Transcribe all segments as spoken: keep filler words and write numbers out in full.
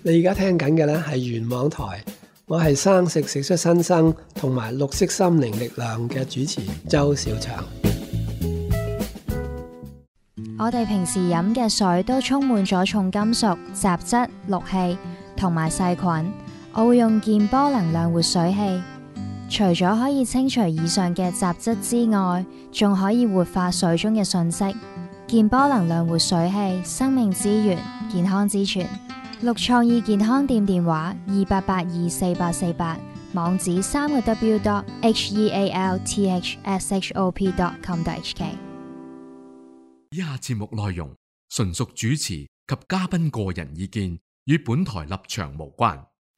你而家聽緊嘅咧係原網台，我係生食食出新生同埋綠色心靈力量嘅主持周小祥。 我哋平時飲嘅水都充滿咗重金屬、雜質、氯氣同埋細菌。我會用健波能量活水器，除咗可以清除以上嘅雜質之外，仲可以活化水中嘅訊息。健波能量活水器，生命之源，健康之泉。綠創意健康店電話二八八二四八四八，網址三個 w dot h e a l t h s h o p dot com dot h k。 以下節目內容純屬主持及嘉賓個人意見，與本台立場無關。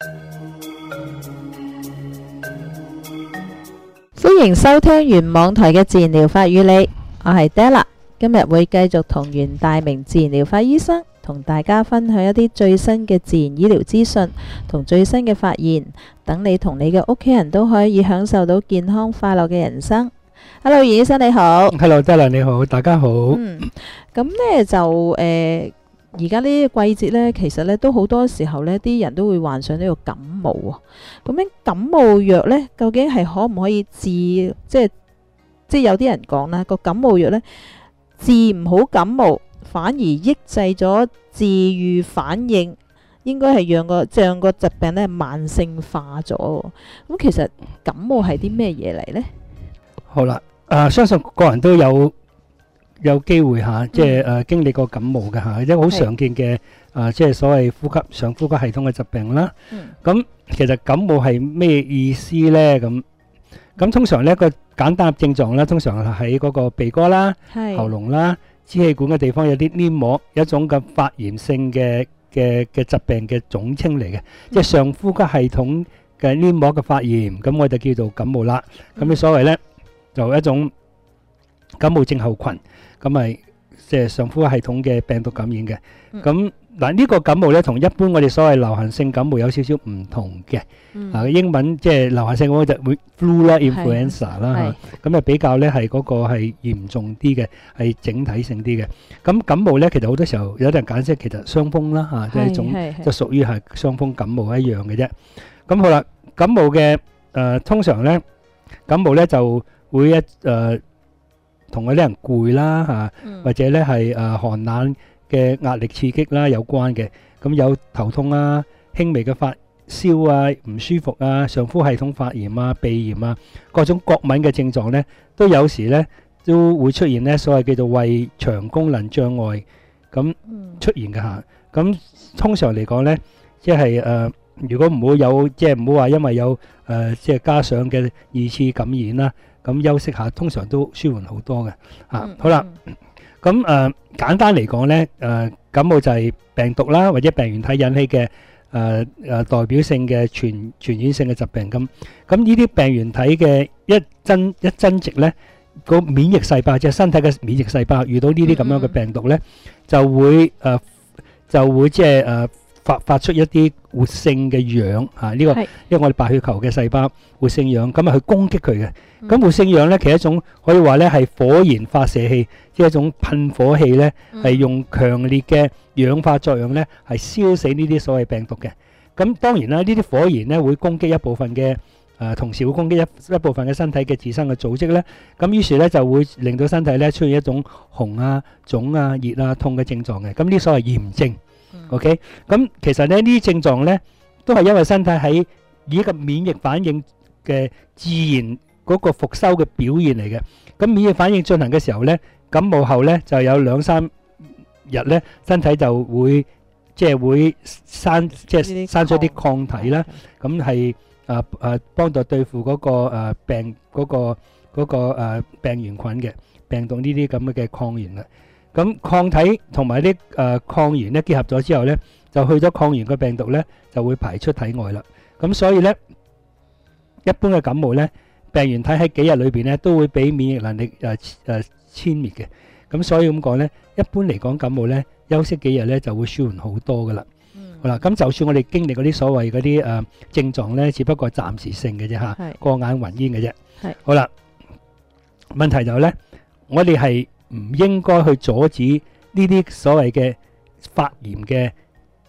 歡迎收聽原網台嘅自然療法與你，我係 Della， 今日會繼續同袁大明自然療法醫生同大家分享一啲最新嘅自然醫療資訊同最新嘅發現，等你同你嘅屋企人都可以享受到健康快樂嘅人生。Hello， 袁醫生你好。 Hello， Della 你好，大家好。 嗯，咁呢就誒，而家呢個季節呢，其實呢都好多時候呢，啲人都會患上呢個感冒啊。咁樣感冒藥呢，究竟係可唔可以治？即係即係有啲人講啦，個感冒藥呢，治唔好感冒，反而抑制咗治癒反應，應該係讓個讓個疾病呢慢性化咗。咁其實感冒係啲咩嘢嚟呢？ 好啦，誒，相信個人都有有機會嚇，即係誒經歷過感冒嘅嚇，一個好常見嘅誒，即係所謂呼吸上呼吸系統嘅疾病啦。咁其實感冒係咩意思呢？咁咁通常呢個簡單嘅症狀咧，通常係喺嗰個鼻哥啦、喉嚨啦、支氣管嘅地方有啲黏膜，一種嘅發炎性嘅嘅嘅疾病嘅總稱嚟嘅，即係上呼吸系統嘅黏膜嘅發炎，咁我就叫做感冒啦。咁你所謂呢，就一種感冒症候群，咁咪即係上呼吸系統嘅病毒感染嘅。咁嗱呢個感冒咧，同一般我哋所謂流行性感冒有少少唔同嘅。啊，英文即係流行性嗰個就會 flu 啦、influenza 啦嚇。咁啊比較咧係嗰個係嚴重啲嘅，係整體性啲嘅。咁感冒咧，其實好多時候有啲人解釋其實傷風啦嚇，即係一種就屬於係傷風感冒一樣嘅啫。咁好啦，感冒嘅誒通常咧，感冒咧就會一誒同嗰啲人攰啦嚇，或者咧係誒寒冷嘅壓力刺激啦有關嘅。咁有頭痛啊、輕微嘅發燒啊、唔舒服啊、上呼吸系統發炎啊、鼻炎啊，各種過敏嘅症狀咧，都有時咧都會出現咧所謂叫做胃腸功能障礙咁出現嘅嚇。咁通常嚟講咧，即係誒如果唔好有即係唔好話因為有誒即係加上嘅二次感染啦。咁休息下，通常都舒緩好多嘅嚇。好啦，咁誒簡單嚟講咧，誒感冒就係病毒啦，或者病原體引起嘅誒誒代表性嘅傳傳染性嘅疾病咁。咁呢啲病原體嘅一增一增殖咧，個免疫細胞即係身體嘅免疫細胞遇到呢啲咁樣嘅病毒咧，就會誒就會即係誒。發發出一啲活性嘅氧嚇，呢個因為我哋白血球嘅細胞活性氧咁啊去攻擊佢嘅。咁活性氧咧，其實一種可以話咧係火焰發射器，即係一種噴火器咧，係用強烈嘅氧化作用咧係燒死呢啲所謂病毒嘅。咁當然啦，呢啲火焰咧會攻擊一部分嘅誒，同時會攻擊一一部分嘅身體嘅自身嘅組織咧。咁於是咧就會令到身體咧出現一種紅啊、腫啊、熱啊、痛嘅症狀嘅。咁呢啲所謂炎症。OK， 咁其實咧呢啲症狀咧都係因為身體喺以一個免疫反應嘅自然嗰個復修嘅表現嚟嘅。咁免疫反應進行嘅時候咧，感冒後咧就有兩三日咧，身體就會即係會生即係生出啲抗體啦。咁係誒誒幫助對付嗰個誒病嗰個嗰個誒病原菌嘅病毒呢啲咁嘅抗原啦。咁抗體同埋啲誒抗原咧結合咗之後咧，就去咗抗原嘅病毒咧，就會排出體外啦。咁所以咧，一般嘅感冒咧，病原體喺幾日裏邊咧都會俾免疫能力誒誒殲滅嘅。咁所以咁講咧，一般嚟講感冒咧，休息幾日咧就會舒緩好多噶啦。好啦，咁就算我哋經歷嗰啲所謂嗰啲誒症狀咧，只不過暫時性嘅啫嚇，過眼雲煙嘅啫。係。好啦，問題就係咧，我哋係唔應該去阻止呢啲所謂嘅發炎嘅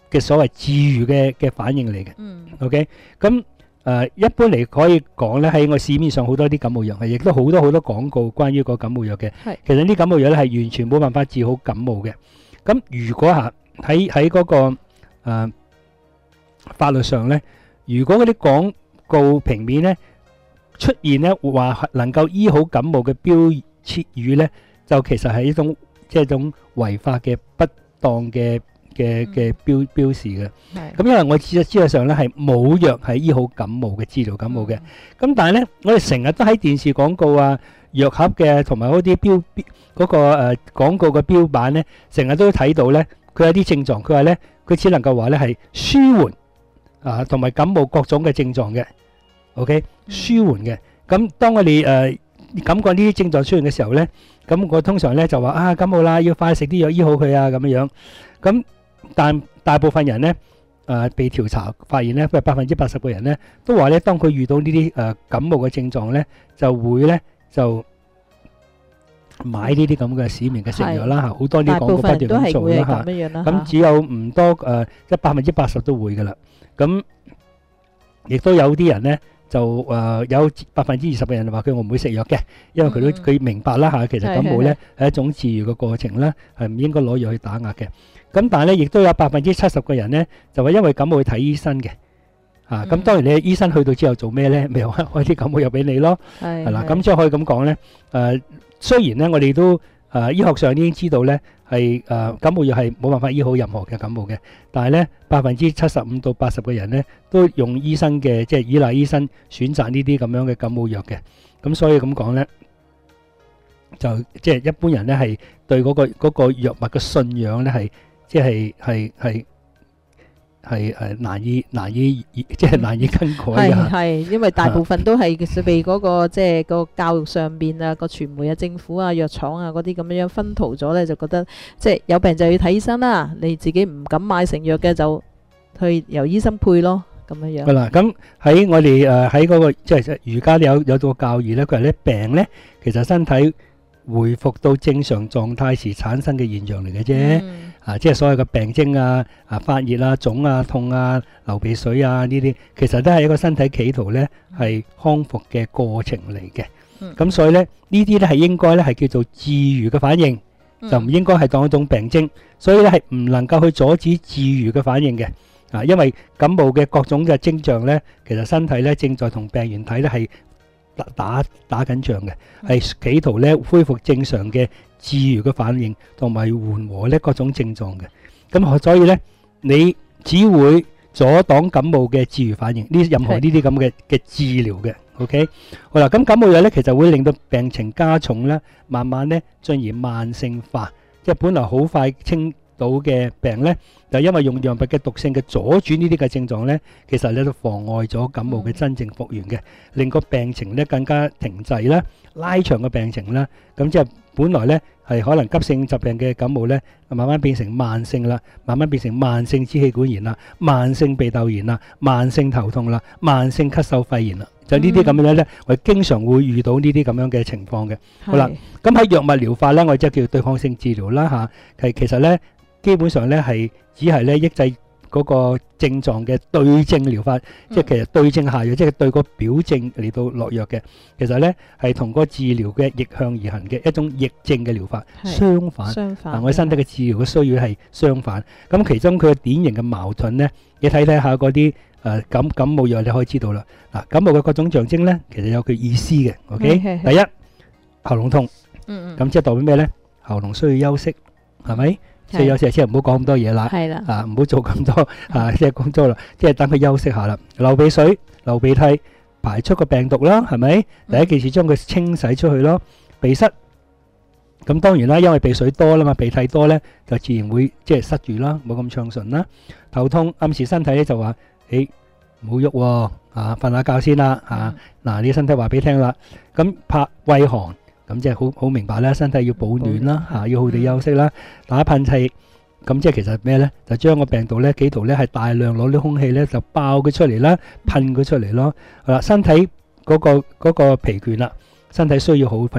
嘅所謂治癒嘅嘅反應嚟嘅。 嗯 OK，咁誒一般嚟可以講咧，喺我市面上好多啲感冒藥係，亦都好多好多廣告關於個感冒藥嘅。 係其實呢啲感冒藥咧係完全冇辦法治好感冒嘅。咁如果嚇喺喺嗰個誒法律上咧，如果嗰啲廣告平面咧出現咧話能夠醫好感冒嘅標語咧，就其實係一種即係一種違法嘅不當嘅嘅嘅標標示嘅。 係咁因為我知知識上咧係冇藥係醫好感冒嘅，治療感冒嘅。咁但係咧，我哋成日都喺電視廣告啊、藥盒嘅同埋嗰啲標標嗰個誒廣告嘅標版咧，成日都睇到咧，佢有啲症狀，佢話咧佢只能夠話咧係舒緩啊，同埋感冒各種嘅症狀嘅。OK，舒緩嘅。咁當我哋誒感覺呢啲症狀出現嘅時候咧，咁我通常咧就話啊感冒啦，要快食啲藥醫好佢啊咁樣樣。咁但大部分人咧，誒、呃、被調查發現咧，佢係百分之八十嘅人咧，都話咧，當佢遇到呢啲誒感冒嘅症狀咧，就會咧就買呢啲咁嘅市面嘅食藥啦嚇，好多啲廣告不斷咁做啦嚇。咁只有唔多誒，即係百分之八十都會噶啦。咁亦都有啲人咧，就誒、呃、有百分之二十嘅人話佢我唔會食藥嘅，因為佢都佢明白啦嚇，其實感冒咧係一種治癒嘅過程啦，係唔應該攞藥去打壓嘅。咁但係咧，亦都有百分之七十嘅人咧，就話因為感冒去睇醫生嘅，啊，咁當然你醫生去到之後做咩咧？咪又開啲感冒藥俾你咯，係啦。咁即係可以咁講咧，誒，雖然咧我哋都誒醫學上已經知道咧係誒感冒藥係冇辦法醫好任何嘅感冒嘅，但係咧百分之七十五到八十嘅人咧都用醫生嘅，即係依賴醫生選擇呢啲咁樣嘅感冒藥嘅。咁所以咁講咧，就即係一般人咧係對嗰個嗰個藥物嘅信仰咧係。即係係係係誒難以難以即係難以更改嘅。 係係，因為大部分都係被嗰個即係個教育上邊啊、個傳媒啊、政府啊、藥廠啊嗰啲咁樣薰陶咗咧，就覺得即係有病就要睇醫生啦。你自己唔敢買成藥嘅，就去由醫生配咯，咁樣樣。 係啦，咁喺我哋誒喺嗰個即係儒家有有個教義咧，佢話咧病咧其實身體回復到正常狀態時產生嘅現象嚟嘅啫。 嗯啊，即係所有嘅病徵啊，啊發熱啊、腫啊、痛啊、流鼻水啊呢啲，其實都係一個身體企圖咧係康復嘅過程嚟嘅。咁、嗯、所以咧呢啲咧係應該咧係叫做治癒嘅反應，嗯、就唔應該係當一種病徵。所以咧係唔能夠去阻止治癒嘅反應嘅。啊，因為感冒嘅各種嘅徵象咧，其實身體咧正在同病原體咧係打打打緊仗嘅，係企圖咧恢復正常嘅治癒嘅反應，同埋緩和咧各種症狀嘅。咁所以咧，你只會阻擋感冒嘅治癒反應，呢任何呢啲咁嘅嘅治療嘅。OK， 好啦，咁感冒藥咧其實會令到病情加重啦，慢慢咧進而慢性化，即係本來好快清到嘅病咧，就因為用藥物嘅毒性嘅阻住呢啲嘅症狀咧，其實咧都妨礙咗感冒嘅真正復原嘅，令個病情咧更加停滯啦，拉長個病情啦。咁即係本來咧係可能急性疾病嘅感冒咧，慢慢變成慢性啦，慢慢變成慢性支氣管炎啦、慢性鼻竇炎啦、慢性頭痛啦、慢性咳嗽肺炎啦。就呢啲咁樣咧，我哋經常會遇到呢啲咁樣嘅情況嘅。好啦，咁喺藥物療法咧，我哋即係叫對抗性治療啦嚇。係其實咧。基本上咧係只係咧抑制嗰個症狀嘅對症療法，即係其實對症下藥，即係對個表症嚟到落藥嘅。其實咧係同個治療嘅逆向而行嘅一種逆症嘅療法，相反。相反，嗱我哋身體嘅治療嘅需要係相反。咁其中佢嘅典型嘅矛盾咧，你睇睇下嗰啲誒感感冒藥，你可以知道啦。嗱，感冒嘅各種象徵咧，其實有佢意思嘅。OK，第一喉嚨痛，嗯嗯，咁即係代表咩咧？喉嚨需要休息，係咪？即係有時即係唔好講咁多嘢啦，啊唔好做咁多啊，即係講多啦，即係等佢休息下啦。流鼻水、流鼻涕，排出個病毒啦，係咪？第一件事將佢清洗出去咯。鼻塞，咁當然啦，因為鼻水多啦嘛，鼻涕多咧，就自然會即係塞住啦，冇咁暢順啦。頭痛暗示身體咧就話：誒唔好喐喎，啊瞓下覺先啦，啊嗱你身體話俾你聽啦。咁怕畏寒。咁即係好好明白啦，身體要保暖啦，嚇要好地休息啦。打噴嚏，咁即係其實咩咧？就將個病毒咧，企圖咧係大量攞啲空氣咧就爆佢出嚟啦，噴佢出嚟咯。好啦，身體嗰個嗰個疲倦啦，身體需要好好瞓覺。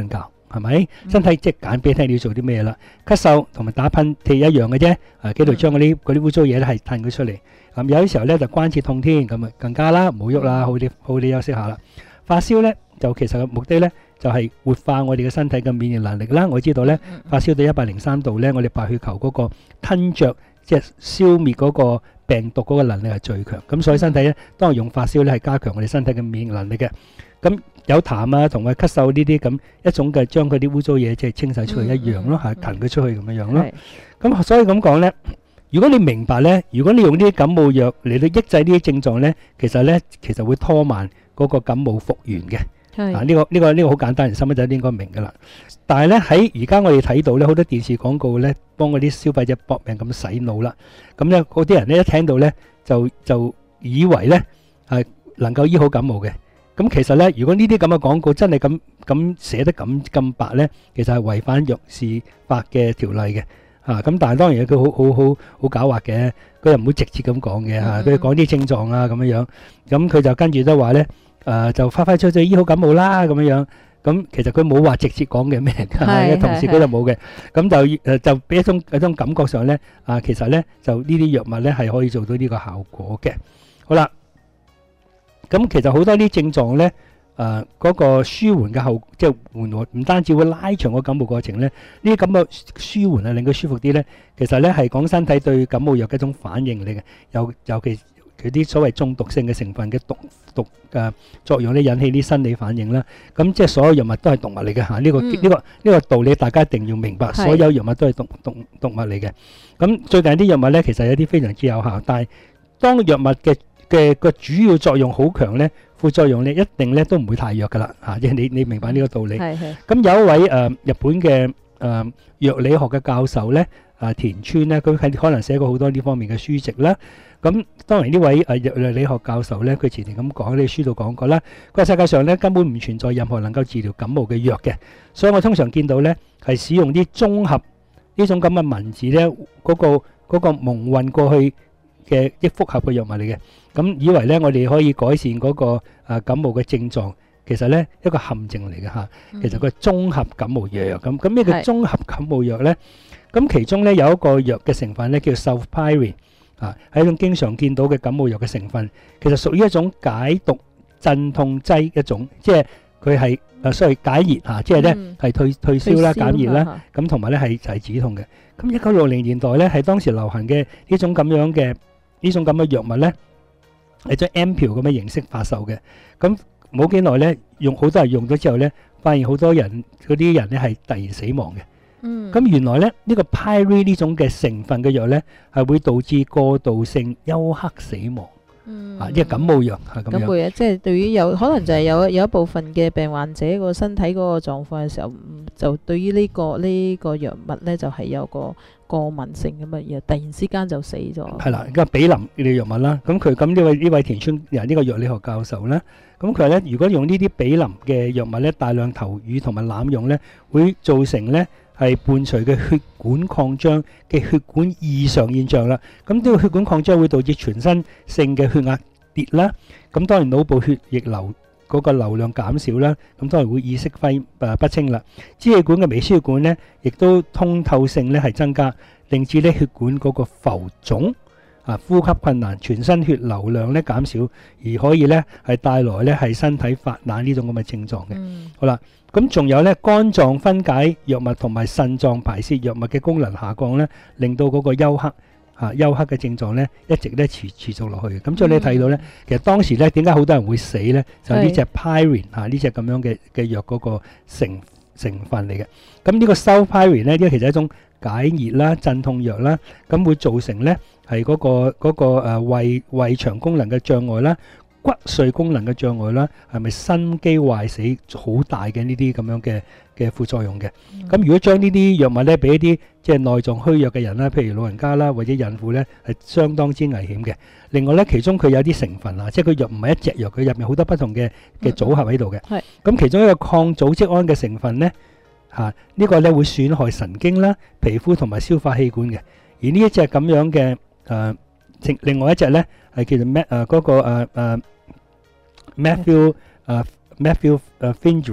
係咪？身體即係揀俾你聽你要做啲咩啦。咳嗽同埋打噴嚏一樣嘅啫，啊，幾度將嗰啲嗰啲污糟嘢咧係褪佢出嚟。咁有啲時候咧就關節痛添，咁啊更加啦，唔好喐啦，好啲好啲休息下啦。發燒咧就其實嘅目的咧就係活化我哋嘅身體嘅免疫能力啦。我知道咧發燒到一百零三度咧，我哋白血球嗰個吞著即係消滅嗰個病毒嗰個能力係最強。咁所以身體咧當係用發燒咧係加強我哋身體嘅免疫能力嘅。咁有痰啊同埋咳嗽呢啲咁一種嘅將佢啲污糟嘢即係清洗出去一樣咯，嚇騰佢出去咁樣樣咯。咁所以咁講咧。如果你明白咧，如果你用呢啲感冒藥嚟到抑制呢啲症狀咧，其實咧其實會拖慢嗰個感冒復原嘅。係啊，呢個呢個呢個好簡單，細蚊仔都應該明噶啦。但係咧喺而家我哋睇到咧，好多電視廣告咧，幫嗰啲消費者搏命咁洗腦啦。咁咧嗰啲人咧一聽到咧就就以為咧係能夠醫好感冒嘅。咁其實咧，如果呢啲咁嘅廣告真係咁咁寫得咁咁白咧，其實係違反藥事法嘅條例嘅。啊，咁但係當然佢好好好好狡猾嘅，佢又唔會直接咁講嘅嚇，佢講啲症狀啊咁樣樣，咁佢就跟住都話咧，誒就快快脆脆醫好感冒啦咁樣樣，咁其實佢冇話直接講嘅咩，係同時佢就冇嘅，咁就誒就俾一種一種感覺上咧，啊其實咧就呢啲藥物咧係可以做到呢個效果嘅。好啦，咁其實好多啲症狀咧。誒嗰、呃那個舒緩嘅後，即係緩和，唔單止會拉長個感冒過程咧，呢啲咁嘅舒緩啊，令佢舒服啲咧，其實咧係講身體對感冒藥嘅一種反應嚟嘅，尤尤其佢啲所謂中毒性嘅成分嘅毒毒誒、呃、作用咧，引起啲生理反應啦。咁即係所有藥物都係毒物嚟嘅嚇，呢、這個呢、嗯這個呢、這個道理大家一定要明白，所有藥物都係毒毒毒物嚟嘅。咁最近啲藥物咧，其實有啲非常之有效，但係當藥物嘅嘅個主要作用好強咧。副作用咧一定咧都唔會太弱噶啦嚇，即係你你明白呢個道理。係係。咁有一位誒日本嘅誒藥理學嘅教授咧，啊田村咧，佢係可能寫過好多呢方面嘅書籍啦。咁當然呢位誒藥理學教授咧，佢前年咁講，喺書度講過啦。佢話世界上咧根本唔存在任何能夠治療感冒嘅藥嘅，所以我通常見到咧係使用啲綜合呢種咁嘅文字咧，嗰個嗰個蒙混過去嘅一複合嘅藥物嚟嘅。咁以為咧，我哋可以改善嗰個誒感冒嘅症狀，其實咧一個陷阱嚟嘅嚇。其實佢係綜合感冒藥咁。咁咩叫綜合感冒藥咧？咁其中咧有一個藥嘅成分咧叫 sulfapyrin 啊，係一種經常見到嘅感冒藥嘅成分。其實屬於一種解毒鎮痛劑一種，即係佢係誒所謂解熱嚇，即係咧係退退燒啦、減熱啦。咁同埋咧係就係止痛嘅。咁一九六零年代咧係當時流行嘅呢種咁樣嘅呢種咁嘅藥物咧。係將 ampule 咁嘅形式發售嘅，咁冇幾耐咧，用好多人用咗之後咧，發現好多人嗰啲人咧係突然死亡嘅。嗯，咁原來咧呢個 pyrin 呢種嘅成分嘅藥咧，係會導致過渡性休克死亡。嗯，啊，即係感冒藥係咁樣。感冒藥即係對於有可能就係有有一部分嘅病患者個身體嗰個狀況嘅時候，就對於呢個呢個藥物咧就係有個過敏性咁嘅嘢，突然之間就死咗。係啦，而家比林呢啲藥物啦，咁佢咁呢位呢位田村人呢個藥理學教授咧，咁佢話咧，如果用呢啲比林嘅藥物咧，大量投予同埋濫用咧，會造成咧係伴隨嘅血管擴張嘅血管異常現象啦。咁呢個血管擴張會導致全身性嘅血壓跌啦。咁當然腦部血液流嗰個流量減少啦，咁當然會意識揮誒不清啦。支氣管嘅微血管咧，亦都通透性咧係增加，令至咧血管嗰個浮腫啊，呼吸困難，全身血流量咧減少，而可以咧係帶來咧係身體發冷呢種咁嘅症狀嘅。嗯、好啦，咁仲有咧肝臟分解藥物同埋腎臟排泄藥物嘅功能下降咧，令到嗰個休克。啊，休克嘅症狀咧，一直咧持持續落去嘅。咁所以你睇到咧，其實當時咧點解好多人會死咧？就係呢隻 pyrin 嚇，呢隻咁樣嘅嘅藥嗰個成成分嚟嘅。咁呢個 sulfapyrin 咧，呢個其實係一種解熱啦、鎮痛藥啦，咁會造成咧係嗰個嗰個誒胃胃腸功能嘅障礙啦、骨髓功能嘅障礙啦，係咪心肌壞死好大嘅呢啲咁樣嘅嘅副作用嘅？咁、嗯、如果將呢啲藥物咧俾一啲即係內臟虛弱嘅人啦，譬如老人家啦或者孕婦咧，係相當之危險嘅。另外咧，其中佢有啲成分啊，即係佢藥唔係一隻藥，佢入面好多不同嘅嘅組合喺度嘅。係、嗯。咁其中一個抗組織胺嘅成分咧，嚇、啊這個、呢個咧會損害神經啦、皮膚同埋消化器官嘅。而呢一隻咁樣嘅誒、呃，另外一隻咧係叫做咩誒嗰個誒誒 methyl 誒 methyl 誒 fingrin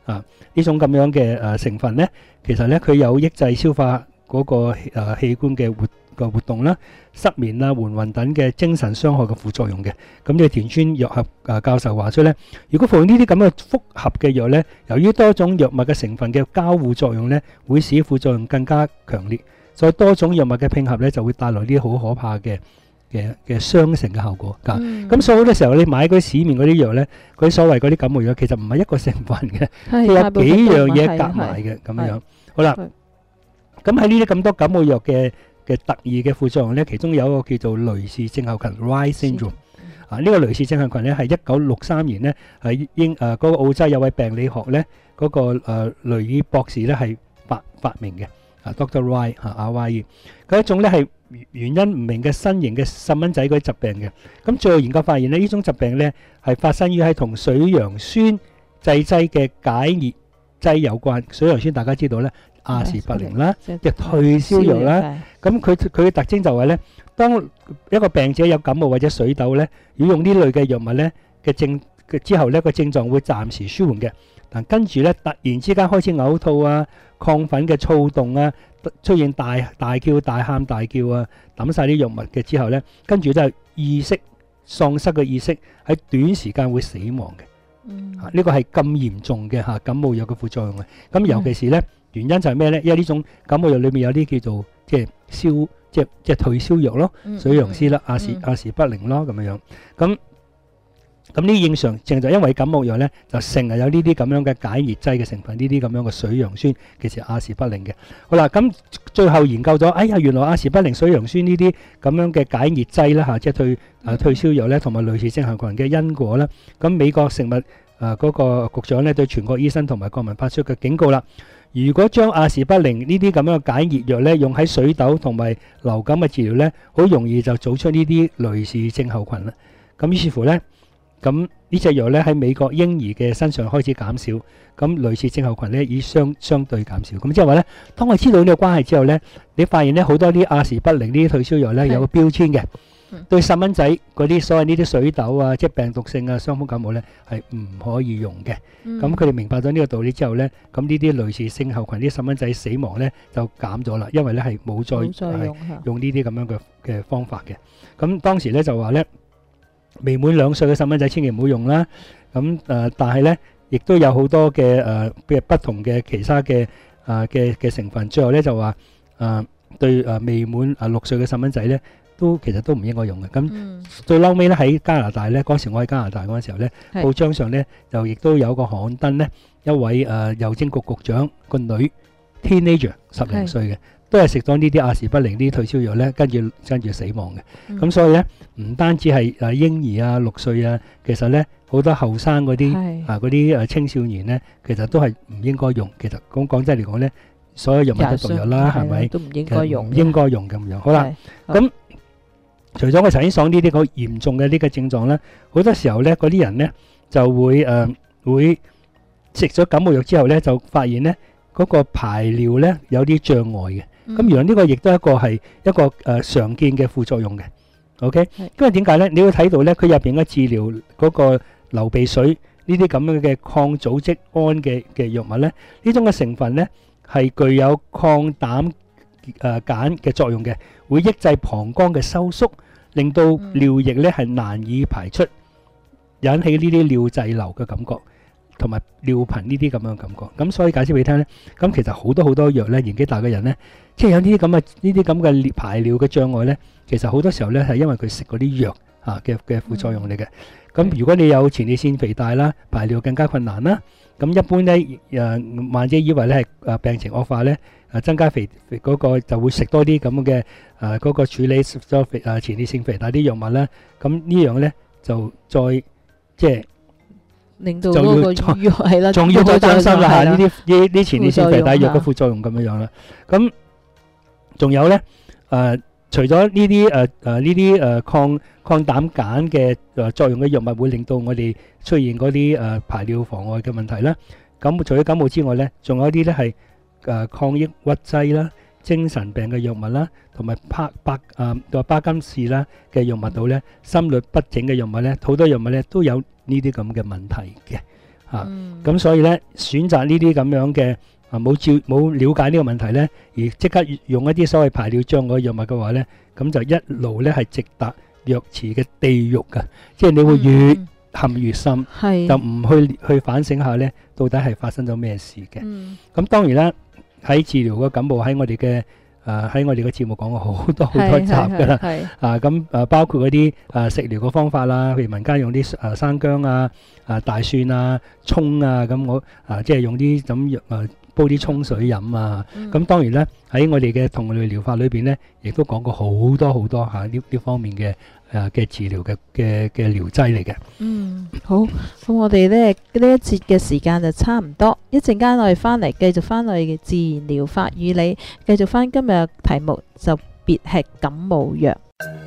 啊呢種咁樣嘅誒成分咧，其實咧佢有抑制消化嗰個誒器官嘅活個活動啦、失眠啊、緩暈等嘅精神傷害嘅副作用嘅。咁呢個田村藥合誒教授話出咧，如果服用呢啲咁嘅複合嘅藥咧，由於多種藥物嘅成分嘅交互作用咧，會使副作用更加強烈，所以多種藥物嘅拼合咧就會帶來啲好可怕嘅嘅嘅雙成嘅效果㗎。咁、嗯、所以好多時候你買嗰啲市面嗰啲藥咧，嗰啲所謂嗰啲感冒藥，其實唔係一個成分嘅，佢有幾樣嘢夾埋嘅咁樣。好啦，咁喺呢啲咁多感冒藥嘅嘅特異嘅副作用咧，其中有一個叫做雷氏症候群 （Reye syndrome）。啊，呢個雷氏症候群咧係一九六三年咧喺英誒嗰個澳洲有位病理學咧嗰個誒雷爾博士咧係發發明嘅。啊 ，Doctor Reye 嚇阿 Y， 佢一種咧係原因唔明嘅新型嘅細蚊仔嗰啲疾病嘅。咁最後研究發現咧，呢種疾病咧係發生於喺同水楊酸製劑嘅解熱劑有關。水楊酸大家知道咧。阿士匹靈啦，即係退燒藥啦。咁佢佢嘅特徵就係咧，當一個病者有感冒或者水痘咧，要用呢類嘅藥物咧嘅症之後咧，個症狀會暫時舒緩嘅。但跟住咧，突然之間開始嘔吐啊、亢奮嘅躁動啊，出現大大叫、大喊、大叫啊，抌晒啲藥物嘅之後咧，跟住就係意識喪失嘅意識，喺短時間會死亡嘅。嗯，呢個係咁嚴重嘅嚇感冒藥嘅副作用嘅。咁尤其是咧。原因就係咩咧？因為呢種感冒藥裏面有啲叫做即係消即係即係退燒藥咯，水楊酸啦、阿士阿士匹靈咯咁樣樣。咁咁呢應常症就因為感冒藥咧，就成日有呢啲咁樣嘅解熱劑嘅成分，呢啲咁樣嘅水楊酸其實阿士匹靈嘅。好啦，咁最後研究咗，哎呀，原來阿士匹靈、水楊酸呢啲咁樣嘅解熱劑啦嚇，即係退啊退燒藥咧，同埋類似症候群嘅因果啦。咁美國食物誒嗰個局長咧對全國醫生同埋國民發出嘅警告啦。如果將阿士匹靈呢啲咁樣嘅解熱藥咧，用喺水痘同埋流感嘅治療咧，好容易就組出呢啲雷氏症候群啦。咁於是乎咧，咁呢隻藥咧喺美國嬰兒嘅身上開始減少，咁雷氏症候群咧已相相對減少。咁即係話咧，當我知道呢個關係之後咧，你發現咧好多啲阿士匹靈呢啲退燒藥咧有個標籤嘅。對細蚊仔嗰啲所謂呢啲水痘啊，即係病毒性啊、傷風感冒咧，係唔可以用嘅。咁佢哋明白咗呢個道理之後咧，咁呢啲類似症候群啲細蚊仔死亡咧就減咗啦，因為咧係冇再用用呢啲咁樣嘅嘅方法嘅。咁當時咧就話咧，未滿兩歲嘅細蚊仔千祈唔好用啦。咁誒，但係咧亦都有好多嘅誒嘅不同嘅其他嘅誒嘅嘅成分。最後咧就話誒對誒未滿誒六歲嘅細蚊仔咧。都其實都唔應該用嘅，咁最嬲尾咧喺加拿大咧，嗰時我喺加拿大嗰陣時候咧，報章上咧就亦都有個刊登咧，一位誒郵政局局長個女 teenager 十零歲嘅，都係食咗呢啲阿士匹靈啲退燒藥咧，跟住跟住死亡嘅。咁所以咧，唔單止係誒嬰兒啊六歲啊，其實咧好多後生嗰啲啊嗰啲誒青少年咧，其實都係唔應該用。其實講講真嚟講咧，所有藥物都毒藥啦，係咪？都唔應該用，唔應該用咁樣。好啦，咁。除咗我頭先講呢啲好嚴重嘅呢個症狀咧，好多時候咧嗰啲人咧就會誒、呃、會食咗感冒藥之後咧，就發現咧嗰、那個排尿咧有啲障礙嘅。咁、嗯、原來呢個亦都係一個係一個誒、呃、常見嘅副作用嘅。OK，因為點解咧？你會睇到咧，佢入邊嘅治療嗰個流鼻水呢啲咁樣嘅抗組織胺嘅嘅藥物咧，呢種嘅成分咧係具有抗膽誒鹼嘅作用嘅，會抑制膀胱嘅收縮。令到尿液咧係難以排出，引起呢啲尿滯留嘅感覺，同埋尿頻呢啲咁樣嘅感覺。咁所以解釋俾你聽咧，咁其實好多好多藥咧，年紀大嘅人咧，即係有呢啲咁嘅呢啲咁嘅排尿嘅障礙咧，其實好多時候咧係因為佢食嗰啲藥嚇嘅嘅副作用嚟嘅。咁如果你有前列腺肥大啦，排尿更加困難啦。咁一般咧誒患者以為咧係誒病情惡化咧。誒增加肥肥嗰個就會食多啲咁嘅誒嗰個處理咗肥誒前列腺肥大啲藥物咧，咁呢樣咧就再即係令到嗰個藥係啦， 仲要再擔心啦嚇呢啲呢啲前列腺肥大藥嘅副作用咁樣樣啦。咁仲有咧誒，除咗呢啲誒誒呢啲誒抗抗膽鹼嘅誒作用嘅藥物會令到我哋出現嗰啲誒排尿妨礙嘅問題啦。咁除咗感冒之外咧，仲有啲咧係。誒抗抑鬱劑啦、精神病嘅藥物啦，同埋帕巴誒個巴金氏啦嘅藥物度咧，心律不整嘅藥物咧，好多藥物咧都有呢啲咁嘅問題嘅嚇。 嗯咁所以咧，選擇呢啲咁樣嘅啊冇照冇了解呢個問題咧，而即刻用一啲所謂排尿障礙藥物嘅話咧，咁就一路咧係直達藥池嘅地獄㗎，即係你會越嗯陷越深， 係就唔去去反省下咧，到底係發生咗咩事嘅。 嗯咁當然啦，喺治療個感冒喺我哋嘅誒喺我哋嘅節目講過好多好多集㗎啦。 係啊咁誒包括嗰啲誒食療嘅方法啦，譬如民間用啲誒生薑啊、啊大蒜啊、葱啊，咁我啊即係用啲咁藥誒煲啲葱水飲啊。咁當然咧喺我哋嘅同類療法裏邊咧，亦都講過好多好多嚇呢呢方面嘅誒嘅治療嘅嘅嘅療劑嚟嘅。 嗯，好，咁我哋咧呢一節嘅時間就差唔多，一陣間我哋翻嚟繼續翻我哋嘅自然療法與你，繼續翻今日嘅題目就別吃感冒藥。